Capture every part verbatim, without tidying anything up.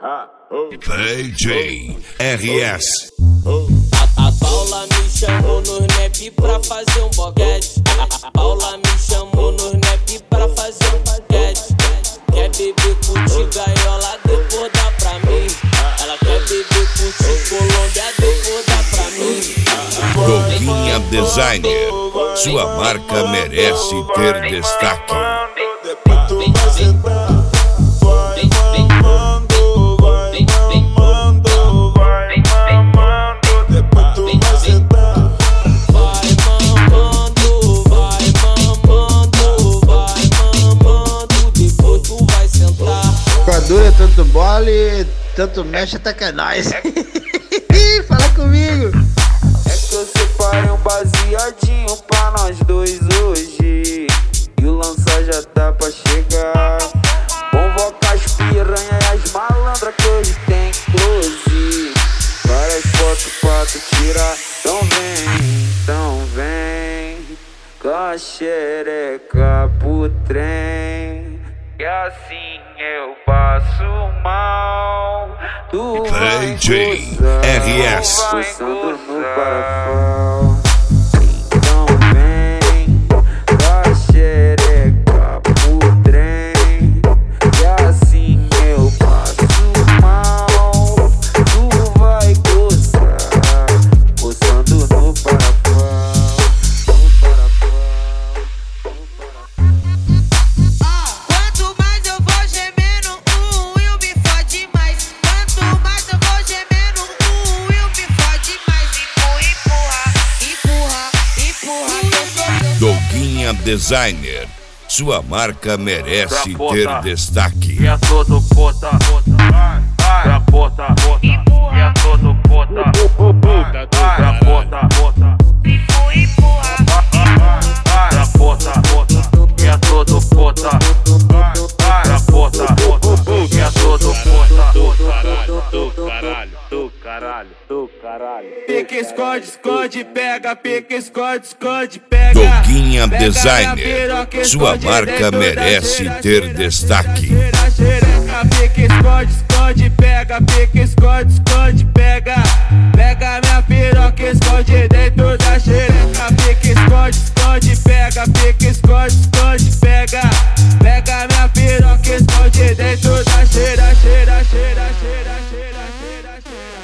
D J R S. A, a Paula me chamou no nep pra fazer um boquete. A Paula me chamou no nep pra fazer um boquete. Quer beber curtir gaiola, depois dá pra mim. Ela quer beber curtir Colômbia, depois dá pra mim. Doguinha Designer, sua marca merece ter destaque. Depois tu vai sentar, vai mamando, vai mamando, vai mamando. Depois tu vai sentar, vai mamando, vai mamando, vai mamando. Depois tu vai sentar. Com a dura, tanto bola, tanto mexe até que é nóis. Fala comigo. É que eu separei um baseadinho pra nós dois hoje. E o lança já tá pra chegar. Convoca as piranha e as malandras que hoje tem close. Várias fotos pra tu tirar. Então vem, então vem com a xereca pro trem. E assim eu passo mal. Tu D J R S. Gozando no parafal. Então vem com a xereca pro trem. E assim eu passo mal. Tu vai gozar, gozando no parafal. No parafal, no parafal. Quanto mais eu vou gemendo, o Will me fode mais. Quanto mais eu vou gemendo, o Will me fode mais. Empurra, empurra, empurra, empurra. Doguinha Designer, sua marca merece ter destaque. E a todo pota, pra pota, e a todo pota, pra pota, Empurra, empurra, pra pota, e a todo pota, pra pota, e a todo pota. Do caralho, do caralho, do caralho. Pique, esconde, esconde, pega. Pique, esconde, esconde, pega. Doguinha Designer, sua marca merece ter destaque. Pique, esconde, esconde, pega. Pique, esconde, esconde, pega. Pega minha piroca, esconde dentro da xereca. Pique, esconde, esconde, pega. Pique, esconde, esconde, pega. Pega minha piroca, esconde dentro da xereca. Cheira, cheira, cheira, cheira, cheira, cheira,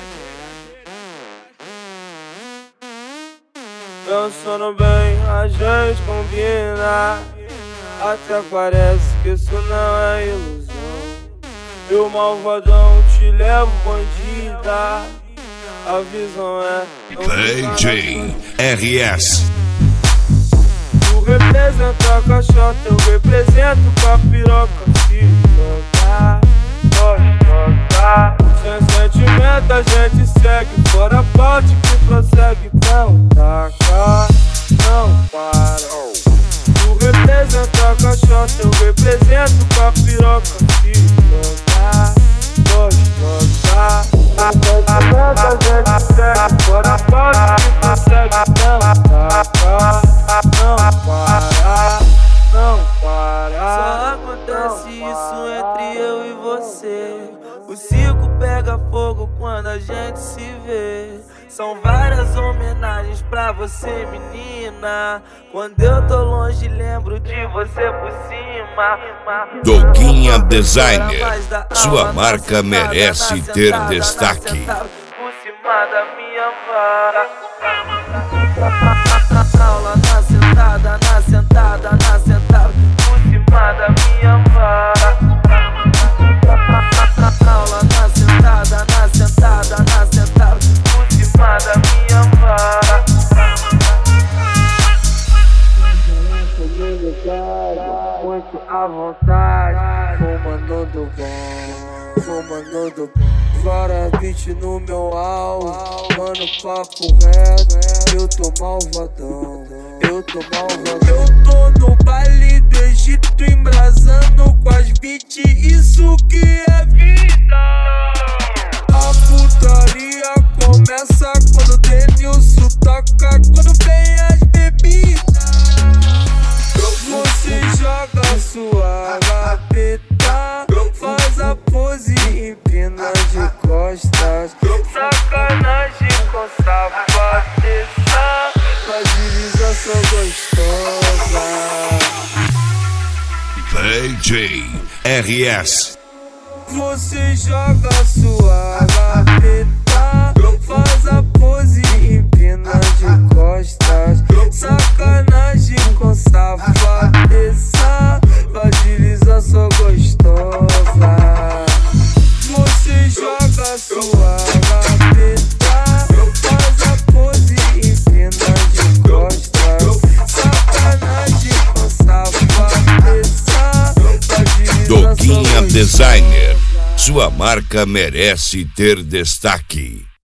cheira. Pensando bem, a gente combina. Até parece que isso não é ilusão. Eu malvadão te levo bandida. A visão é D J R S. Tu representa a caixota, eu represento com a piroca. Se jogar, pode jogar. Sem sentimento a gente segue. Fora a parte que prossegue. Não taca, não para. Tu representa a caixota, eu represento com a piroca. Se jogar, pode jogar. Sentimento a gente segue. Fora a parte que prossegue. Não taca, não para, não para. Só acontece isso entre eu e você. O circo pega fogo quando a gente se vê. São várias homenagens pra você, menina. Quando eu tô longe, lembro de você por cima. Doguinha Designer, sua marca merece ter destaque. Por cima da minha vara. Aula na sentada, na sentada, na sentada. Por cima da minha vara. Aula na sentada, na sentada, na sentada. Por cima da minha vara. Muito à vontade. Fumando do bom, fumando do bom. Fora beat no meu alvo. Mano, papo reto. Eu tô malvadão, eu tô malvadão. Eu tô no baile do Egito, embrasando com as beats. Isso que é vida. A putaria começa quando o Denilson toca. Quando vem as bebidas, você joga sua rapeta. Faz a pose e empina D J R S. Você joga sua gaveta, faz a pose e empina de costas. Sacanagem com safadeza, fragiliza sua gostosa. Você joga sua gaveta, faz a pose e empina de costas. Sacanagem com safadeza, fragiliza Doguinha Designer, sua marca merece ter destaque.